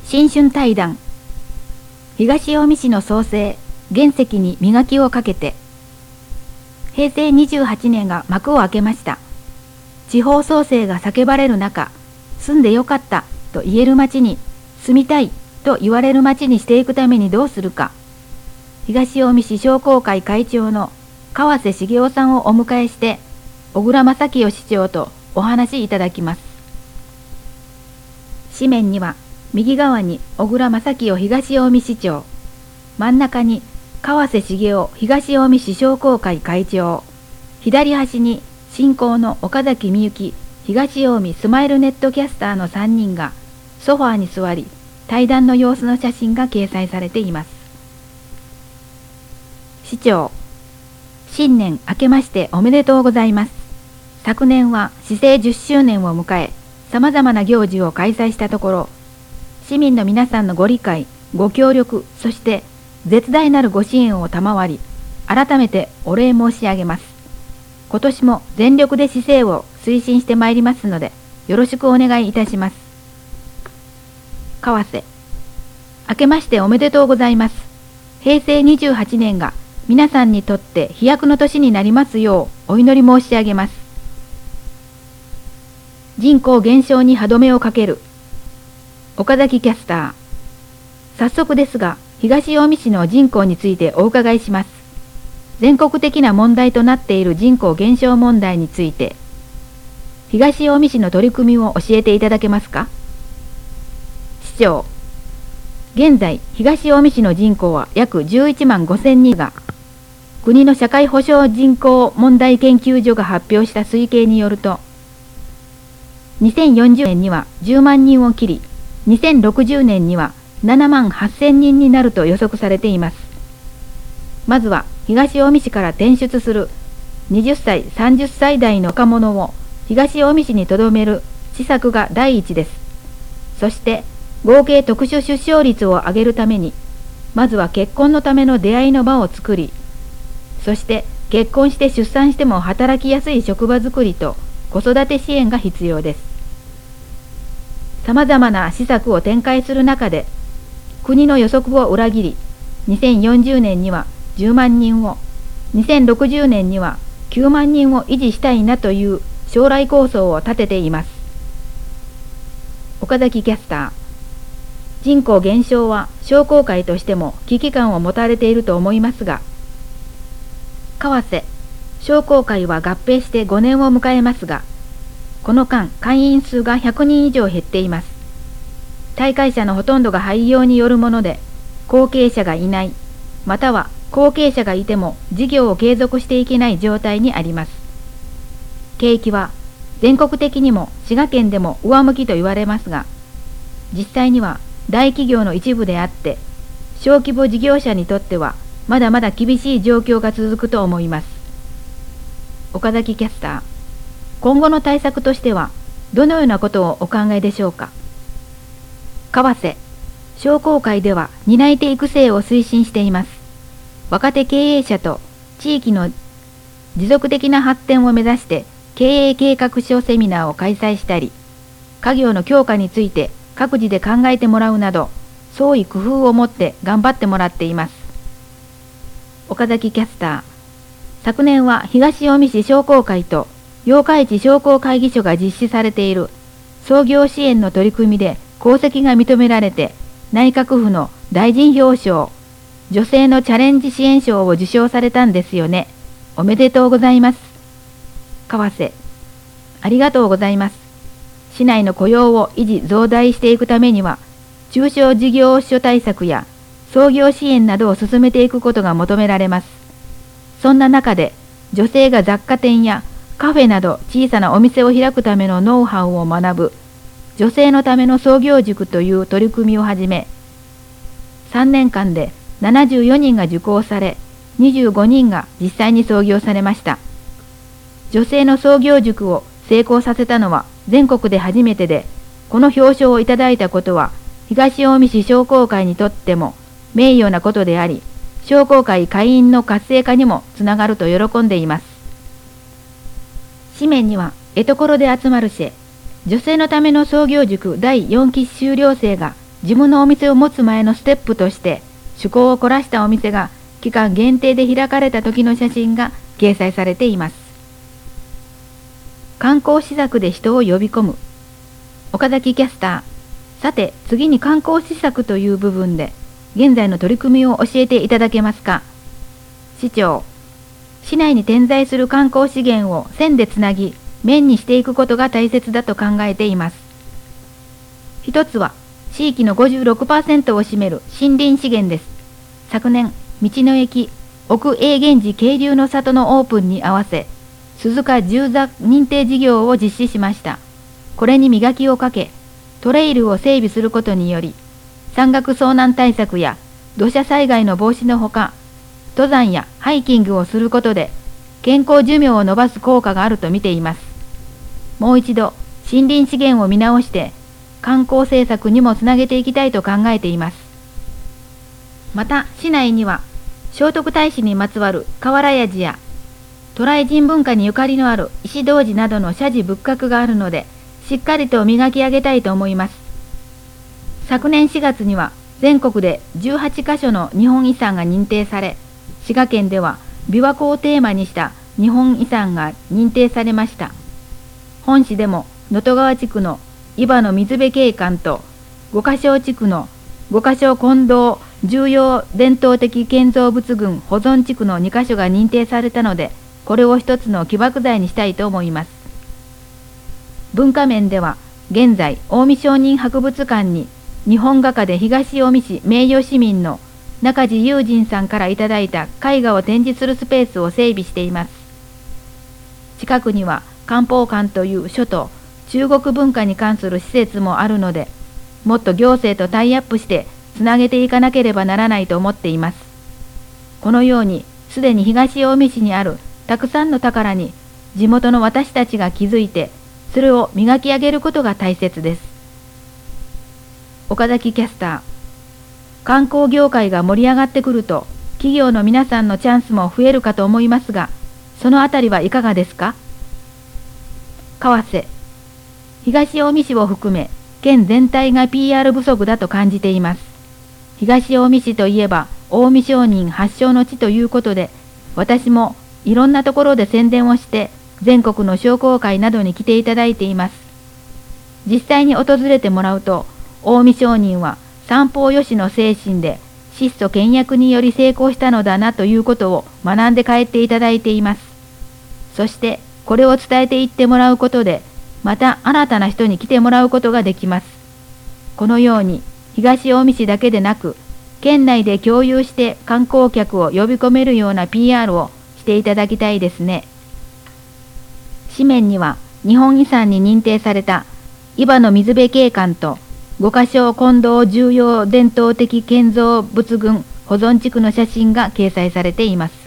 新春対談。東近江市の創生原石に磨きをかけて。平成28年が幕を開けました。地方創生が叫ばれる中、住んでよかったと言える町に、住みたいと言われる町にしていくためにどうするか。東近江市商工会会長の川瀬茂雄さんをお迎えして、小倉正清市長とお話しいただきます。紙面には、右側に小倉正清東近江市長、真ん中に川瀬茂雄東近江市商工会会長、左端に進行の岡崎美幸東近江スマイルネットキャスターの3人がソファーに座り、対談の様子の写真が掲載されています。市長、新年明けましておめでとうございます。昨年は市政10周年を迎え、様々な行事を開催したところ、市民の皆さんのご理解、ご協力、そして絶大なるご支援を賜り、改めてお礼申し上げます。今年も全力で市政を推進してまいりますので、よろしくお願いいたします。川瀬、明けましておめでとうございます。平成28年が皆さんにとって飛躍の年になりますようお祈り申し上げます。人口減少に歯止めをかける。岡崎キャスター。早速ですが、東近江市の人口についてお伺いします。全国的な問題となっている人口減少問題について、東近江市の取り組みを教えていただけますか。市長。現在、東近江市の人口は約11万5,000人が、国の社会保障人口問題研究所が発表した推計によると、2040年には10万人を切り、2060年には7万8,000人になると予測されています。まずは東近江市から転出する20歳、30歳代の若者を東近江市に留める施策が第一です。そして合計特殊出生率を上げるために、まずは結婚のための出会いの場を作り、そして結婚して出産しても働きやすい職場づくりと子育て支援が必要です。さまざまな施策を展開する中で、国の予測を裏切り、2040年には10万人を、2060年には9万人を維持したいなという将来構想を立てています。岡崎キャスター。人口減少は商工会としても危機感を持たれていると思いますが、川瀬、商工会は合併して5年を迎えますが、この間会員数が100人以上減っています。退会者のほとんどが廃業によるもので、後継者がいない、または後継者がいても事業を継続していけない状態にあります。景気は全国的にも滋賀県でも上向きと言われますが、実際には大企業の一部であって、小規模事業者にとってはまだまだ厳しい状況が続くと思います。岡崎キャスター。今後の対策としてはどのようなことをお考えでしょうか。川瀬、商工会では担い手育成を推進しています。若手経営者と地域の持続的な発展を目指して経営計画書セミナーを開催したり、家業の強化について各自で考えてもらうなど、創意工夫を持って頑張ってもらっています。岡崎キャスター。昨年は東近江市商工会と八日市商工会議所が実施されている創業支援の取り組みで功績が認められて、内閣府の大臣表彰、女性のチャレンジ支援賞を受賞されたんですよね。おめでとうございます。川瀬、ありがとうございます。市内の雇用を維持増大していくためには、中小事業所対策や創業支援などを進めていくことが求められます。そんな中で、女性が雑貨店やカフェなど小さなお店を開くためのノウハウを学ぶ女性のための創業塾という取り組みを始め、3年間で74人が受講され、25人が実際に創業されました。女性の創業塾を成功させたのは全国で初めてで、この表彰をいただいたことは東近江市商工会にとっても名誉なことであり、商工会会員の活性化にもつながると喜んでいます。紙面には、所で集まるシェ、女性のための創業塾第4期修了生が自分のお店を持つ前のステップとして趣向を凝らしたお店が期間限定で開かれた時の写真が掲載されています。観光施策で人を呼び込む。岡崎キャスター、さて次に観光施策という部分で現在の取り組みを教えていただけますか。市長、市内に点在する観光資源を線でつなぎ面にしていくことが大切だと考えています。一つは地域の 56% を占める森林資源です。昨年、道の駅奥永源寺渓流の里のオープンに合わせ、鈴鹿重座認定事業を実施しました。これに磨きをかけ、トレイルを整備することにより、山岳遭難対策や土砂災害の防止のほか、登山やハイキングをすることで健康寿命を延ばす効果があると見ています。もう一度森林資源を見直して観光政策にもつなげていきたいと考えています。また市内には聖徳太子にまつわる瓦屋寺や渡来人文化にゆかりのある石童子などの社寺仏閣があるので、しっかりと磨き上げたいと思います。昨年4月には全国で18カ所の日本遺産が認定され、滋賀県では琵琶湖をテーマにした日本遺産が認定されました。本市でも能登川地区の伊庭の水辺景観と五箇荘地区の五箇荘金堂重要伝統的建造物群保存地区の2カ所が認定されたので、これを一つの起爆剤にしたいと思います。文化面では現在近江商人博物館に日本画家で東近江市名誉市民の中地雄仁さんからいただいた絵画を展示するスペースを整備しています。近くには漢方館という書と中国文化に関する施設もあるので、もっと行政とタイアップしてつなげていかなければならないと思っています。このようにすでに東近江市にあるたくさんの宝に地元の私たちが気づいて、それを磨き上げることが大切です。岡崎キャスター、観光業界が盛り上がってくると企業の皆さんのチャンスも増えるかと思いますが、そのあたりはいかがですか。川瀬、東近江市を含め県全体が PR 不足だと感じています。東近江市といえば近江商人発祥の地ということで、私もいろんなところで宣伝をして全国の商工会などに来ていただいています。実際に訪れてもらうと、近江商人は三方よしの精神で質素倹約により成功したのだなということを学んで帰っていただいています。そしてこれを伝えていってもらうことで、また新たな人に来てもらうことができます。このように東近江市だけでなく、県内で共有して観光客を呼び込めるような PR をしていただきたいですね。紙面には日本遺産に認定された伊庭の水辺景観と五箇荘金堂重要伝統的建造物群保存地区の写真が掲載されています。